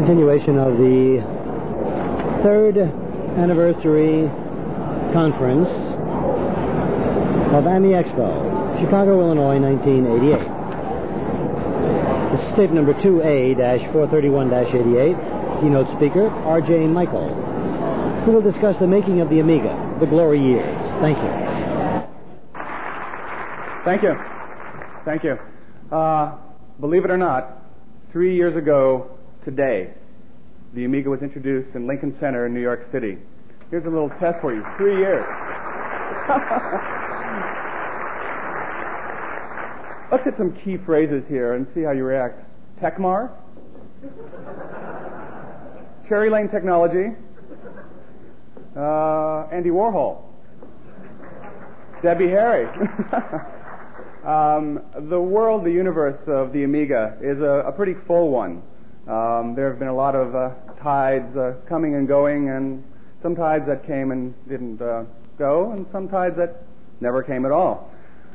continuation of the third anniversary conference of AMI Expo, Chicago, Illinois, 1988. This is tape number 2A-431-88. Keynote speaker, R.J. Michael, who will discuss the making of the Amiga, the glory years. Thank you. Thank you. Thank you. Believe it or not, 3 years ago today, the Amiga was introduced in Lincoln Center in New York City. Here's a little test for you. 3 years. Let's hit some key phrases here and see how you react. Tecmar, Cherry Lane Technology, Andy Warhol, Debbie Harry. The world, the universe of the Amiga is a pretty full one. There have been a lot of tides coming and going, and some tides that came and didn't go, and some tides that never came at all.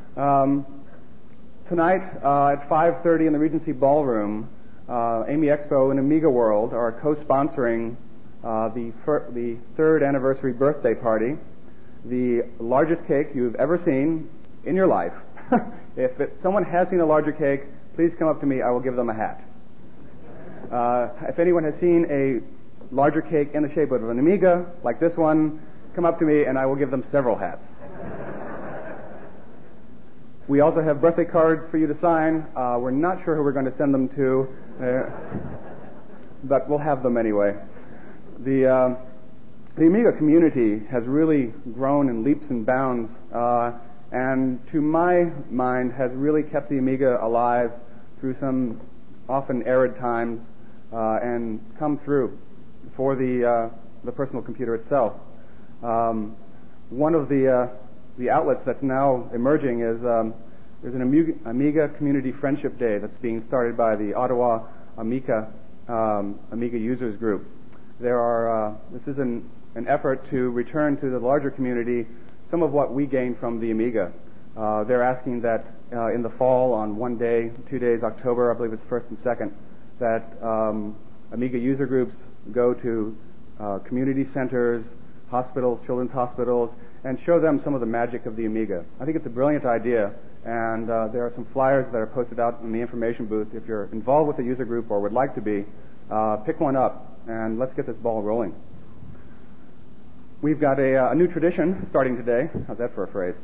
Tonight at 5:30 in the Regency Ballroom, AMI Expo and Amiga World are co-sponsoring the third anniversary birthday party, the largest cake you've ever seen in your life. If someone has seen a larger cake, please come up to me. I will give them a hat. If anyone has seen a larger cake in the shape of an Amiga, like this one, come up to me and I will give them several hats. We also have birthday cards for you to sign. We're not sure who we're going to send them to, but we'll have them anyway. The Amiga community has really grown in leaps and bounds, and to my mind has really kept the Amiga alive through some often arid times, and come through for the personal computer itself. One of the outlets that's now emerging is there's an Amiga Community Friendship Day that's being started by the Ottawa Amiga Users Group. This is an effort to return to the larger community some of what we gained from the Amiga. They're asking that in the fall, on 1 day, 2 days, October, I believe it's 1st and 2nd, that Amiga user groups go to community centers, hospitals, children's hospitals, and show them some of the magic of the Amiga. I think it's a brilliant idea, and there are some flyers that are posted out in the information booth. If you're involved with a user group or would like to be, pick one up, and let's get this ball rolling. We've got a new tradition starting today. How's that for a phrase?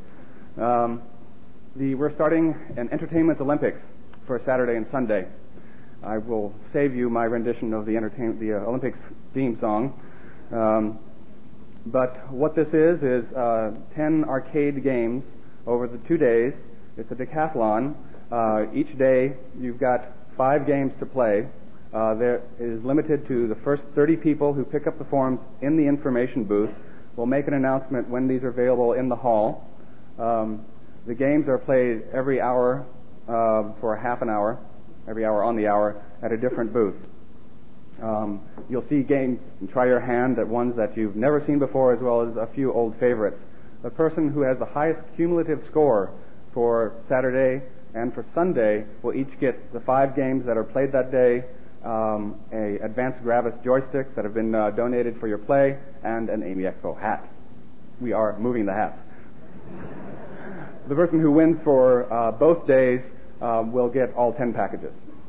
We're starting an Entertainment Olympics for Saturday and Sunday. I will save you my rendition of the Olympics theme song. But what this is 10 arcade games over the 2 days. It's a decathlon. Each day you've got 5 games to play. There is limited to the first 30 people who pick up the forms in the information booth. We'll make an announcement when these are available in the hall. The games are played every hour for a half an hour, every hour on the hour, at a different booth. You'll see games and try your hand at ones that you've never seen before, as well as a few old favorites. The person who has the highest cumulative score for Saturday and for Sunday will each get the 5 games that are played that day, a Advanced Gravis joystick that have been donated for your play, and an AMI Expo hat. We are moving the hats. The person who wins for both days will get all 10 packages.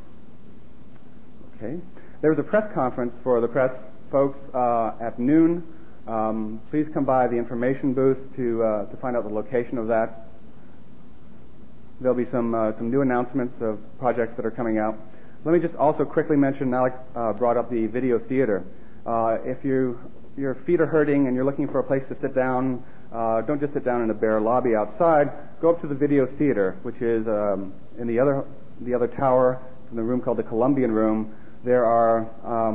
Okay. There's a press conference for the press folks at noon. Please come by the information booth to find out the location of that. There'll be some new announcements of projects that are coming out. Let me just also quickly mention, Alec brought up the video theater. If your feet are hurting and you're looking for a place to sit down, don't just sit down in a bare lobby outside. Go up to the video theater, which is in the other tower, in the room called the Columbian Room. There are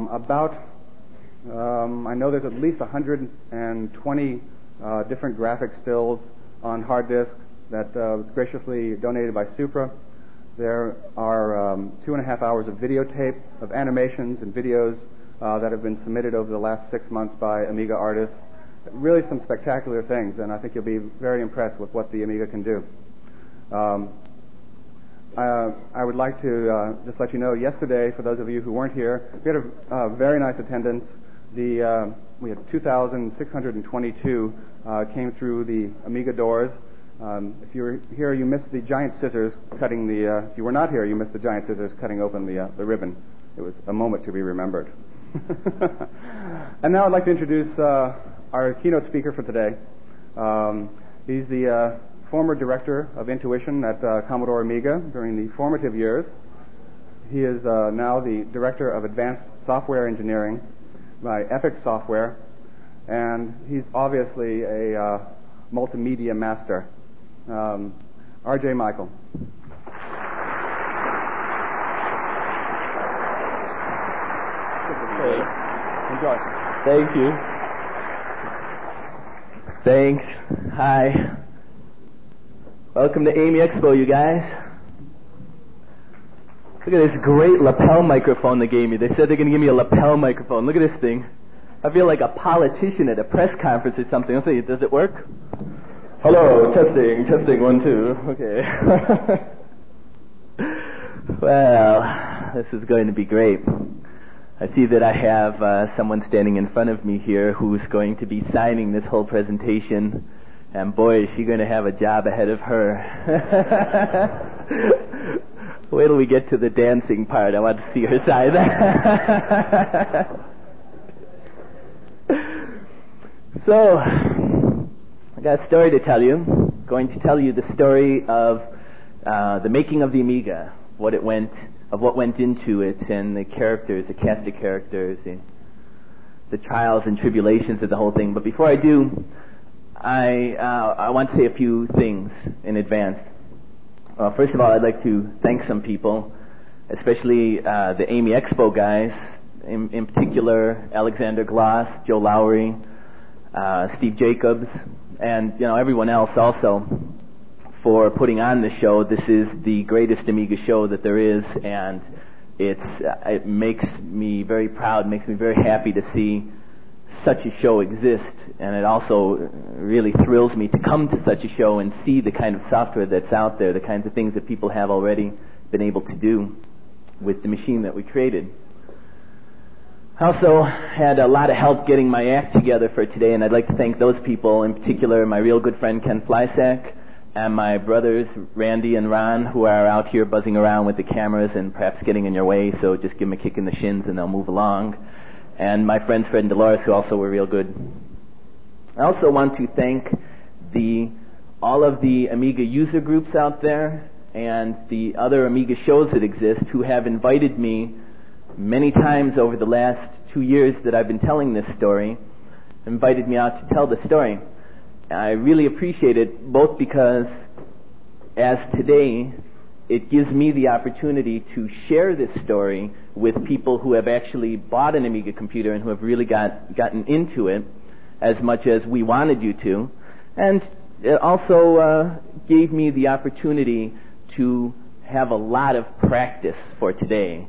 I know there's at least 120 different graphic stills on hard disk that was graciously donated by Supra. There are 2.5 hours of videotape of animations and videos that have been submitted over the last 6 months by Amiga artists. Really some spectacular things, and I think you'll be very impressed with what the Amiga can do. I would like to just let you know, yesterday, for those of you who weren't here, we had a very nice attendance. We had 2,622 came through the Amiga doors. If you were here, you missed the giant scissors cutting the... if you were not here, you missed the giant scissors cutting open the ribbon. It was a moment to be remembered. And now I'd like to introduce our keynote speaker for today. He's the former director of Intuition at Commodore Amiga during the formative years. He is now the director of Advanced Software Engineering by Epic Software, and he's obviously a multimedia master. R.J. Michael. Enjoy. Thank you. Thanks. Hi. Welcome to AMI Expo, you guys. Look at this great lapel microphone they gave me. They said they're going to give me a lapel microphone. Look at this thing. I feel like a politician at a press conference or something. I'll see. Does it work? Hello. Testing. 1, 2. Okay. Well, this is going to be great. I see that I have someone standing in front of me here who's going to be signing this whole presentation, and boy, is she going to have a job ahead of her. Wait till we get to the dancing part. I want to see her sign that. So, I got a story to tell you. I'm going to tell you the story of the making of the Amiga, what went into it, and the characters, the cast of characters, and the trials and tribulations of the whole thing. But before I do, I want to say a few things in advance. First of all, I'd like to thank some people, especially the AMI Expo guys, in particular Alexander Gloss, Joe Lowry, Steve Jacobs, and everyone else also, for putting on this show. This is the greatest Amiga show that there is, and it makes me very proud, makes me very happy to see such a show exist, and it also really thrills me to come to such a show and see the kind of software that's out there, the kinds of things that people have already been able to do with the machine that we created. I also had a lot of help getting my act together for today, and I'd like to thank those people, in particular my real good friend Ken Flysack, and my brothers Randy and Ron, who are out here buzzing around with the cameras and perhaps getting in your way, so just give them a kick in the shins and they'll move along. And my friends Fred and Dolores, who also were real good. I also want to thank all of the Amiga user groups out there and the other Amiga shows that exist, who have invited me many times over the last 2 years that I've been telling this story, invited me out to tell the story. I really appreciate it, both because, as today, it gives me the opportunity to share this story with people who have actually bought an Amiga computer and who have really gotten into it as much as we wanted you to. And it also gave me the opportunity to have a lot of practice for today.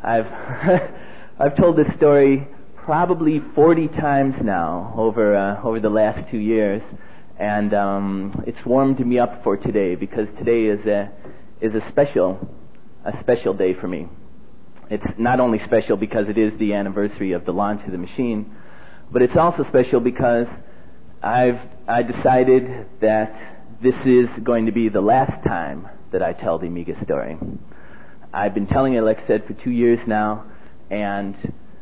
I've told this story probably 40 times now over the last 2 years, and it's warmed me up for today, because today is a special day for me. It's not only special because it is the anniversary of the launch of the machine, but it's also special because I decided that this is going to be the last time that I tell the Amiga story. I've been telling it, like I said, for 2 years now, and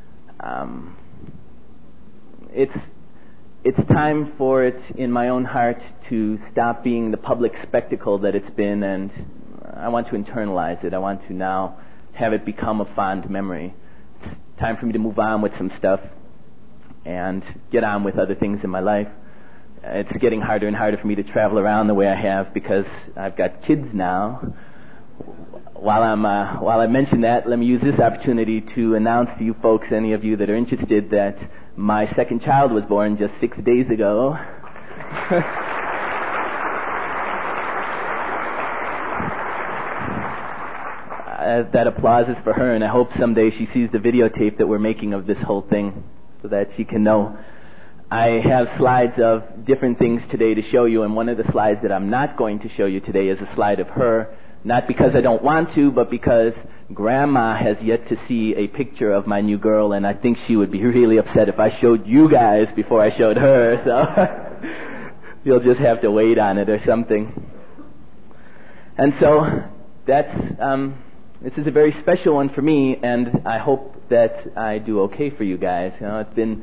it's time for it in my own heart to stop being the public spectacle that it's been, and I want to internalize it. I want to now have it become a fond memory. It's time for me to move on with some stuff and get on with other things in my life. It's getting harder and harder for me to travel around the way I have because I've got kids now. While I mention that, let me use this opportunity to announce to you folks, any of you that are interested, that my second child was born just 6 days ago. That applause is for her, and I hope someday she sees the videotape that we're making of this whole thing so that she can know. I have slides of different things today to show you, and one of the slides that I'm not going to show you today is a slide of her not because I don't want to, but because Grandma has yet to see a picture of my new girl, and I think she would be really upset if I showed you guys before I showed her, so you'll just have to wait on it or something. And so that's this is a very special one for me, and I hope that I do okay for you guys. You know, it's been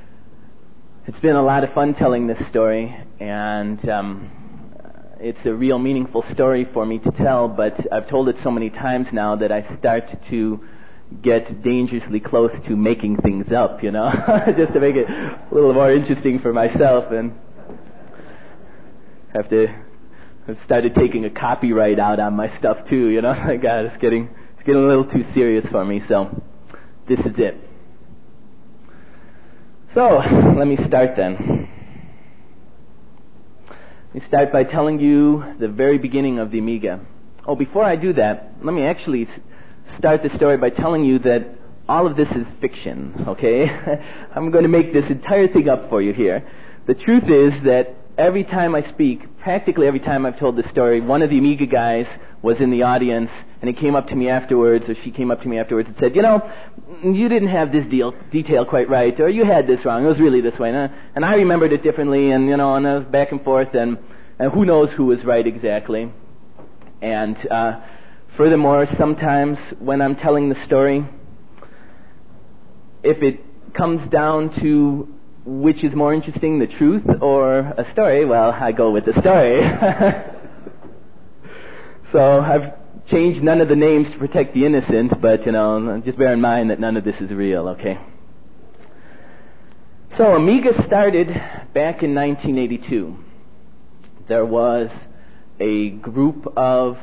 a lot of fun telling this story, and it's a real meaningful story for me to tell, but I've told it so many times now that I start to get dangerously close to making things up, you know, just to make it a little more interesting for myself, and I've started taking a copyright out on my stuff too, you know. My God, it's getting a little too serious for me, so this is it. So, let me start then. Let me start by telling you the very beginning of the Amiga. Oh, before I do that, let me actually start the story by telling you that all of this is fiction, okay? I'm going to make this entire thing up for you here. The truth is that every time I speak, practically every time I've told this story, one of the Amiga guys was in the audience, and he came up to me afterwards, or she came up to me afterwards and said, you know, you didn't have this detail quite right, or you had this wrong, it was really this way, and I remembered it differently, and, you know, and I was back and forth, and who knows who was right exactly. And furthermore, sometimes when I'm telling the story, if it comes down to which is more interesting, the truth or a story, well, I go with the story. So I've changed none of the names to protect the innocent, but, you know, just bear in mind that none of this is real, okay? So Amiga started back in 1982. There was a group of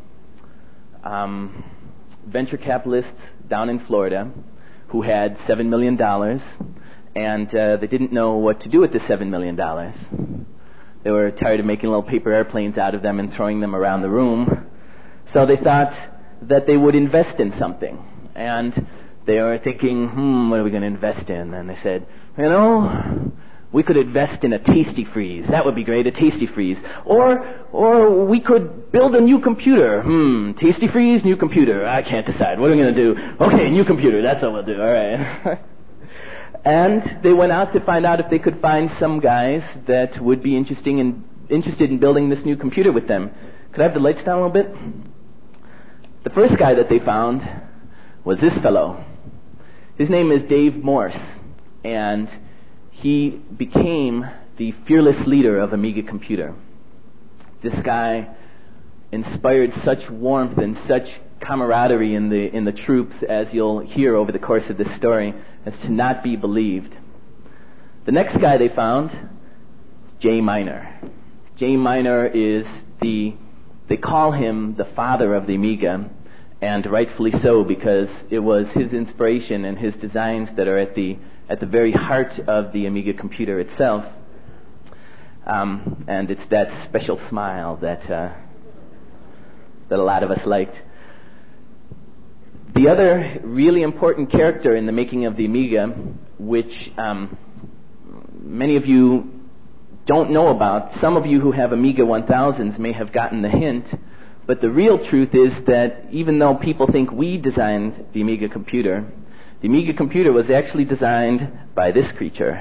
venture capitalists down in Florida who had $7 million, and they didn't know what to do with the $7 million. They were tired of making little paper airplanes out of them and throwing them around the room. So they thought that they would invest in something. And they were thinking, what are we going to invest in? And they said, you know, we could invest in a Tasty Freeze. That would be great, a Tasty Freeze. Or we could build a new computer. Tasty Freeze, new computer. I can't decide. What are we going to do? Okay, new computer. That's what we'll do. All right. And they went out to find out if they could find some guys that would be interested in building this new computer with them. Could I have the lights down a little bit? The first guy that they found was this fellow. His name is Dave Morse, and he became the fearless leader of Amiga Computer. This guy inspired such warmth and such camaraderie in the troops, as you'll hear over the course of this story, as to not be believed. The next guy they found is Jay Miner. Jay Miner is they call him the father of the Amiga, and rightfully so, because it was his inspiration and his designs that are at the very heart of the Amiga computer itself. And it's that special smile that a lot of us liked. The other really important character in the making of the Amiga, which many of you don't know about, some of you who have Amiga 1000s may have gotten the hint, but the real truth is that even though people think we designed the Amiga computer was actually designed by this creature.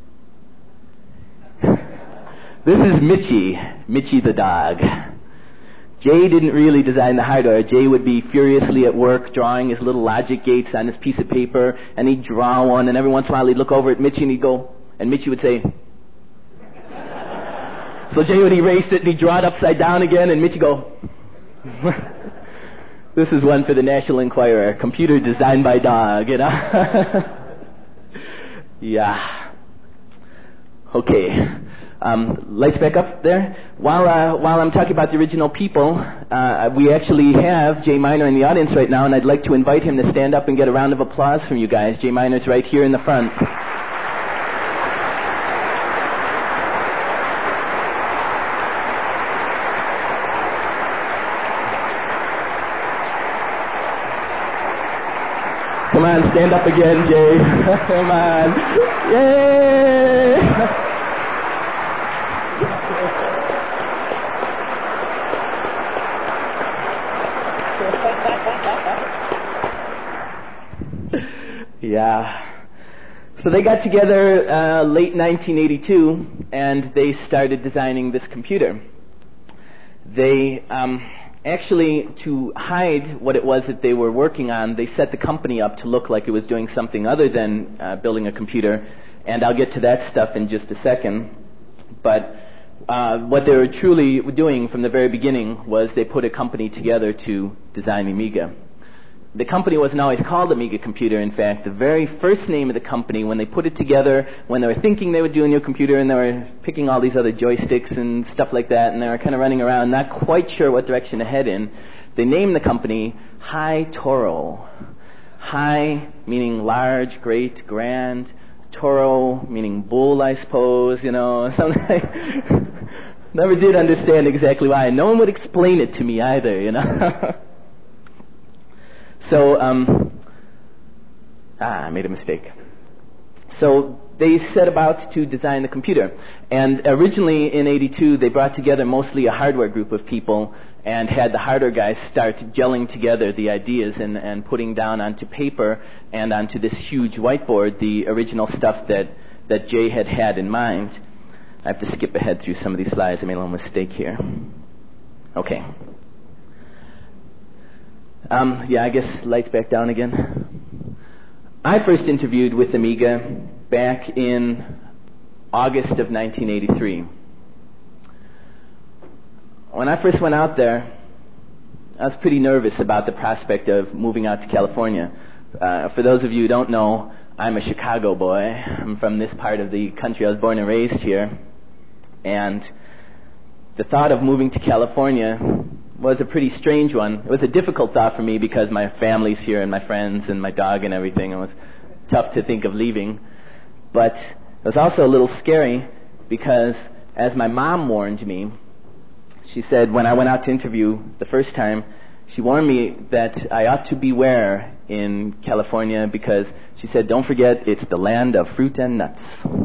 This is Mitchie the dog. Jay didn't really design the hardware. Jay would be furiously at work drawing his little logic gates on his piece of paper, and he'd draw one, and every once in a while he'd look over at Mitchie and he'd go, and Mitchie would say, so Jay would erase it and he'd draw it upside down again, and Mitchie go, this is one for the National Enquirer, computer designed by dog, you know. Yeah. Okay. Lights back up there. While I'm talking about the original people, we actually have Jay Miner in the audience right now, and I'd like to invite him to stand up and get a round of applause from you guys. Jay Miner's right here in the front. Come on, stand up again, Jay. Come on. Yay! Yeah. So they got together late 1982, and they started designing this computer. They actually, to hide what it was that they were working on, they set the company up to look like it was doing something other than building a computer, and I'll get to that stuff in just a second. But what they were truly doing from the very beginning was they put a company together to design Amiga. The company wasn't always called Amiga Computer. In fact, the very first name of the company, when they put it together, when they were thinking they would do a new computer and they were picking all these other joysticks and stuff like that, and they were kind of running around, not quite sure what direction to head in, they named the company High Toro. High meaning large, great, grand. Toro meaning bull, I suppose, something like. Never did understand exactly why. No one would explain it to me either, So, I made a mistake. So they set about to design the computer. And originally in 82, they brought together mostly a hardware group of people and had the hardware guys start gelling together the ideas and putting down onto paper and onto this huge whiteboard the original stuff that Jay had in mind. I have to skip ahead through some of these slides. I made a little mistake here. Okay. I guess lights back down again. I first interviewed with Amiga back in August of 1983. When I first went out there, I was pretty nervous about the prospect of moving out to California. For those of you who don't know, I'm a Chicago boy. I'm from this part of the country. I was born and raised here. And the thought of moving to California was a pretty strange one. It was a difficult thought for me because my family's here and my friends and my dog and everything. It was tough to think of leaving. But it was also a little scary because, as my mom warned me, she said when I went out to interview the first time, she warned me that I ought to beware in California because she said, don't forget, it's the land of fruit and nuts.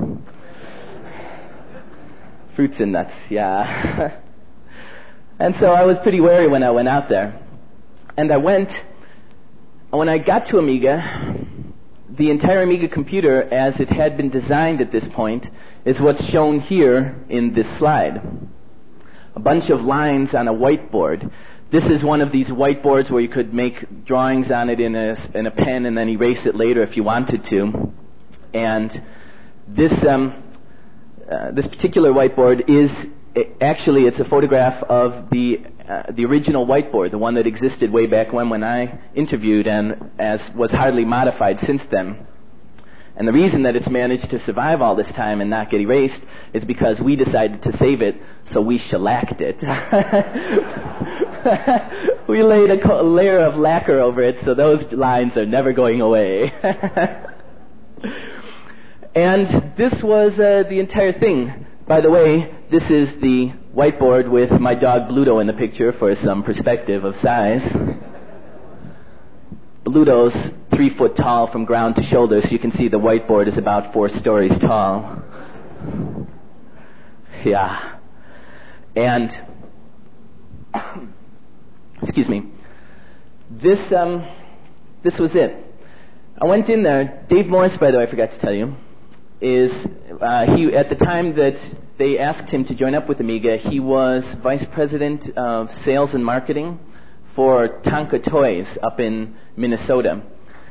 Fruits and nuts, yeah. And so I was pretty wary when I went out there. And when I got to Amiga, the entire Amiga computer, as it had been designed at this point, is what's shown here in this slide. A bunch of lines on a whiteboard. This is one of these whiteboards where you could make drawings on it in a pen and then erase it later if you wanted to. And this particular whiteboard is actually, it's a photograph of the original whiteboard, the one that existed way back when I interviewed and as was hardly modified since then. And the reason that it's managed to survive all this time and not get erased is because we decided to save it, so we shellacked it. We laid a layer of lacquer over it, so those lines are never going away. And this was the entire thing. By the way, this is the whiteboard with my dog Bluto in the picture for some perspective of size. Bluto's 3 foot tall from ground to shoulder, so you can see the whiteboard is about 4 stories tall. Yeah. And, excuse me, this was it. I went in there. Dave Morris, by the way, I forgot to tell you, is he at the time that they asked him to join up with Amiga, he was vice president of sales and marketing for Tonka Toys up in Minnesota.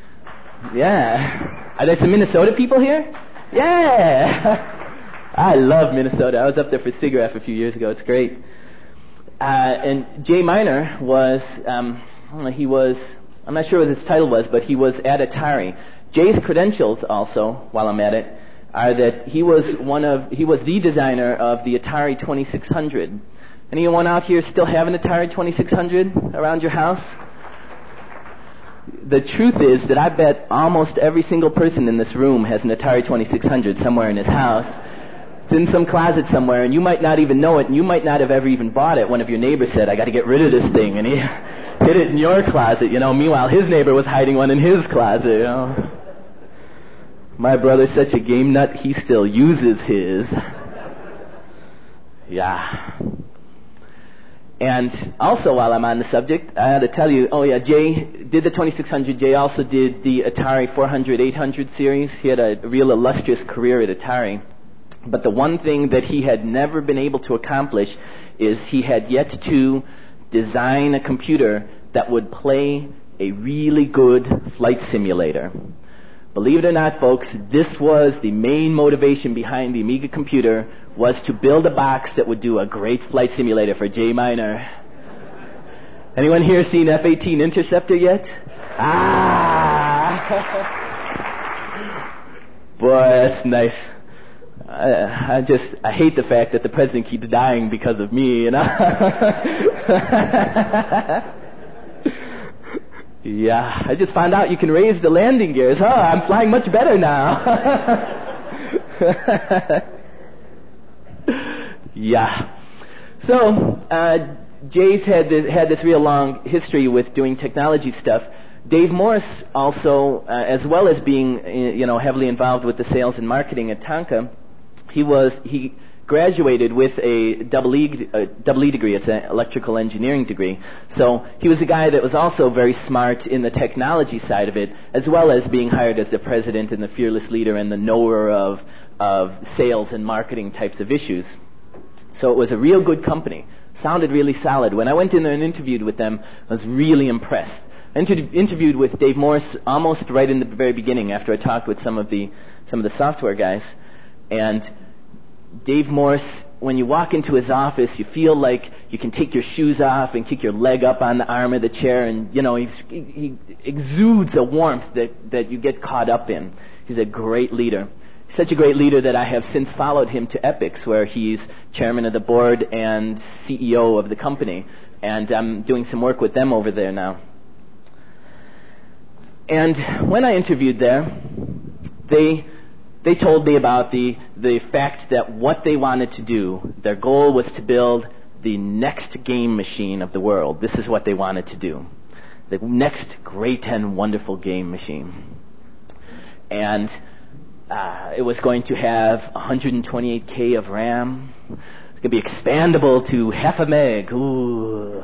Yeah. Are there some Minnesota people here? Yeah. I love Minnesota. I was up there for SIGGRAPH a few years ago. It's great. And Jay Miner was, I'm not sure what his title was, but he was at Atari. Jay's credentials also, while I'm at it, are that he was the designer of the Atari 2600. Anyone out here still have an Atari 2600 around your house? The truth is that I bet almost every single person in this room has an Atari 2600 somewhere in his house. It's in some closet somewhere, and you might not even know it, and you might not have ever even bought it. One of your neighbors said, I got to get rid of this thing, and he hid it in your closet, Meanwhile, his neighbor was hiding one in his closet, My brother's such a game nut, he still uses his. Yeah. And also, while I'm on the subject, I had to tell you, Jay did the 2600. Jay also did the Atari 400, 800 series. He had a real illustrious career at Atari. But the one thing that he had never been able to accomplish is he had yet to design a computer that would play a really good flight simulator. Believe it or not, folks, this was the main motivation behind the Amiga computer, was to build a box that would do a great flight simulator for Jay Miner. Anyone here seen F-18 Interceptor yet? Boy, that's nice. I hate the fact that the president keeps dying because of me, you know? Yeah, I just found out you can raise the landing gears. Oh, I'm flying much better now. Yeah. So, Jay's had this real long history with doing technology stuff. Dave Morse also, as well as being, heavily involved with the sales and marketing at Tonka, he graduated with a double E degree. It's an electrical engineering degree. So he was a guy that was also very smart in the technology side of it, as well as being hired as the president and the fearless leader and the knower of sales and marketing types of issues. So it was a real good company. Sounded really solid. When I went in there and interviewed with them, I was really impressed. I interviewed with Dave Morse almost right in the very beginning after I talked with some of the software guys. And Dave Morse, when you walk into his office, you feel like you can take your shoes off and kick your leg up on the arm of the chair, and he exudes a warmth that you get caught up in. He's a great leader. Such a great leader that I have since followed him to Epix, where he's chairman of the board and CEO of the company, and I'm doing some work with them over there now. And when I interviewed there, they told me about the fact that what they wanted to do, their goal was to build the next game machine of the world. This is what they wanted to do. The next great and wonderful game machine. And it was going to have 128K of RAM. It's going to be expandable to half a meg. Ooh.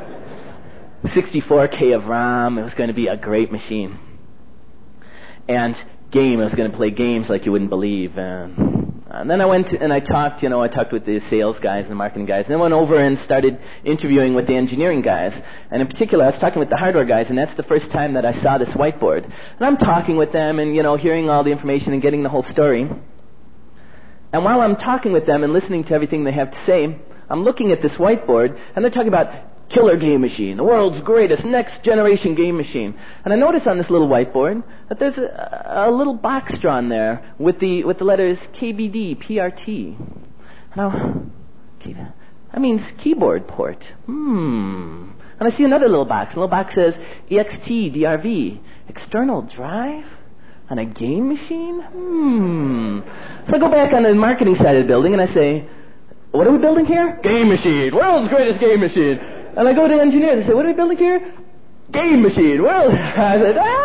64K of RAM. It was going to be a great machine. And I was going to play games like you wouldn't believe. And then I went and I talked with the sales guys and the marketing guys. And then went over and started interviewing with the engineering guys. And in particular, I was talking with the hardware guys, and that's the first time that I saw this whiteboard. And I'm talking with them and, hearing all the information and getting the whole story. And while I'm talking with them and listening to everything they have to say, I'm looking at this whiteboard, and they're talking about killer game machine, the world's greatest next generation game machine. And I notice on this little whiteboard that there's a little box drawn there with the letters KBD, PRT. Now, that means keyboard port. And I see another little box. The little box says EXT, DRV, external drive on a game machine? So I go back on the marketing side of the building and I say, what are we building here? Game machine, world's greatest game machine. And I go to engineers and say, what are we building here? Game machine. Well, I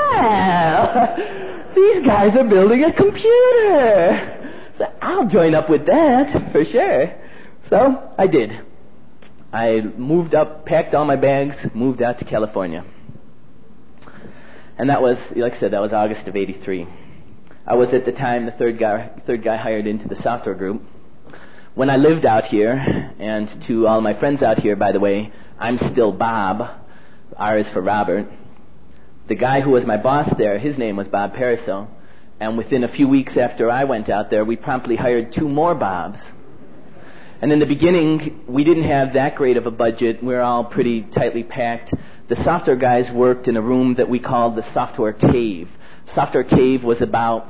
said, these guys are building a computer. So I'll join up with that, for sure. So I did. I moved up, packed all my bags, moved out to California. And that was, like I said, that was August of '83. I was at the time the third guy hired into the software group. When I lived out here, and to all my friends out here, by the way, I'm still Bob. R is for Robert. The guy who was my boss there, his name was Bob Pariseau. And within a few weeks after I went out there, we promptly hired 2 more Bobs. And in the beginning, we didn't have that great of a budget. We were all pretty tightly packed. The software guys worked in a room that we called the software cave. Software cave was about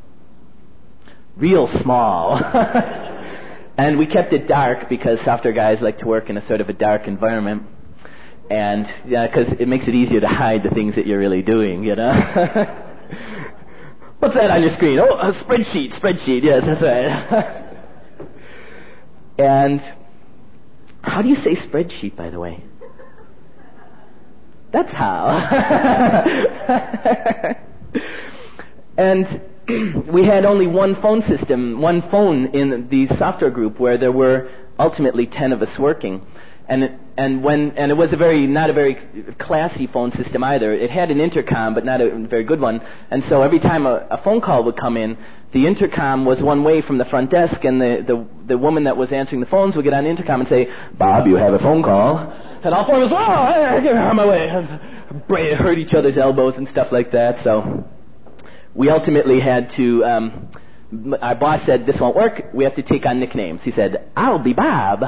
real small. And we kept it dark because software guys like to work in a sort of a dark environment. And, because it makes it easier to hide the things that you're really doing, What's that on your screen? Oh, a spreadsheet. Yes, that's right. And how do you say spreadsheet, by the way? That's how. And we had only one phone in the software group, where there were ultimately 10 of us working. And it was not a very classy phone system either. It had an intercom, but not a very good one. And so every time a phone call would come in, the intercom was one way from the front desk, and the woman that was answering the phones would get on the intercom and say, "Bob, you have a phone call." And all four of us, get on my way. Hurt each other's elbows and stuff like that. So we ultimately had to, our boss said, "This won't work. We have to take on nicknames." He said, "I'll be Bob."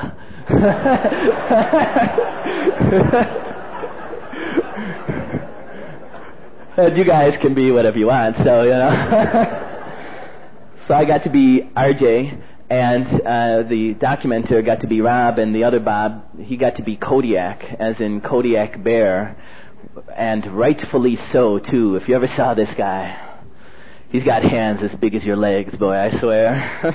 You guys can be whatever you want, so, you know. So I got to be RJ, and the documenter got to be Rob, and the other Bob, he got to be Kodiak, as in Kodiak Bear, and rightfully so, too. If you ever saw this guy, he's got hands as big as your legs, boy, I swear.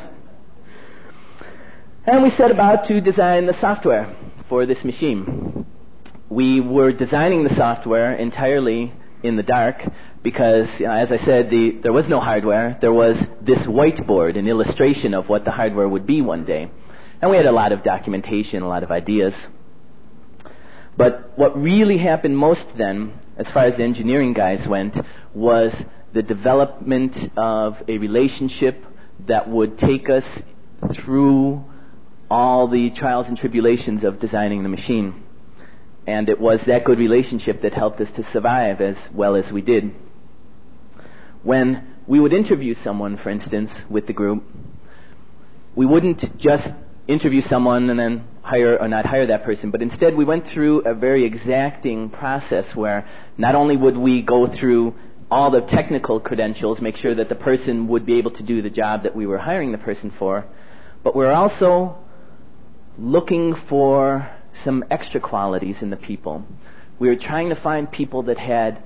And we set about to design the software for this machine. We were designing the software entirely in the dark because, as I said, there was no hardware. There was this whiteboard, an illustration of what the hardware would be one day. And we had a lot of documentation, a lot of ideas. But what really happened most then, as far as the engineering guys went, was the development of a relationship that would take us through all the trials and tribulations of designing the machine. And it was that good relationship that helped us to survive as well as we did. When we would interview someone, for instance, with the group, we wouldn't just interview someone and then hire or not hire that person, but instead we went through a very exacting process where not only would we go through all the technical credentials, make sure that the person would be able to do the job that we were hiring the person for, but we're also looking for some extra qualities in the people. We were trying to find people that had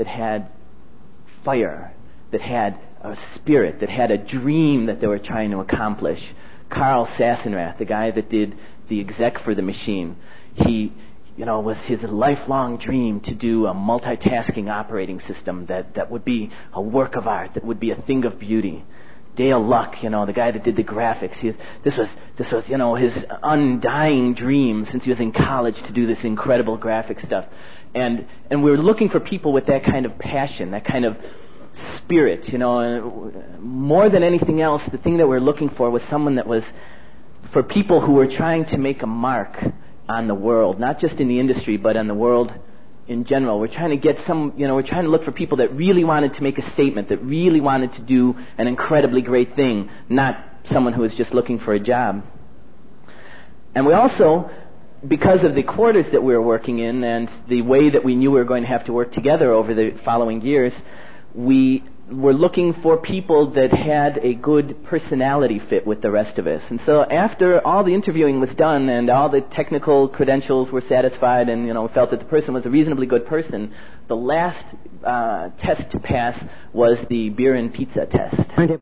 fire, that had a spirit, that had a dream that they were trying to accomplish. Carl Sassenrath, the guy that did the exec for the machine, he, was his lifelong dream to do a multitasking operating system that would be a work of art, that would be a thing of beauty. Dale Luck, the guy that did the graphics, this was his undying dream since he was in college to do this incredible graphic stuff. And we were looking for people with that kind of passion, that kind of spirit, more than anything else. The thing that we were looking for was someone that was for people who were trying to make a mark on the world, not just in the industry, but on the world in general. We're trying to get we're trying to look for people that really wanted to make a statement, that really wanted to do an incredibly great thing, not someone who was just looking for a job. And we also, because of the quarters that we were working in and the way that we knew we were going to have to work together over the following years, we were looking for people that had a good personality fit with the rest of us. And so after all the interviewing was done and all the technical credentials were satisfied and, we felt that the person was a reasonably good person, the last test to pass was the beer and pizza test.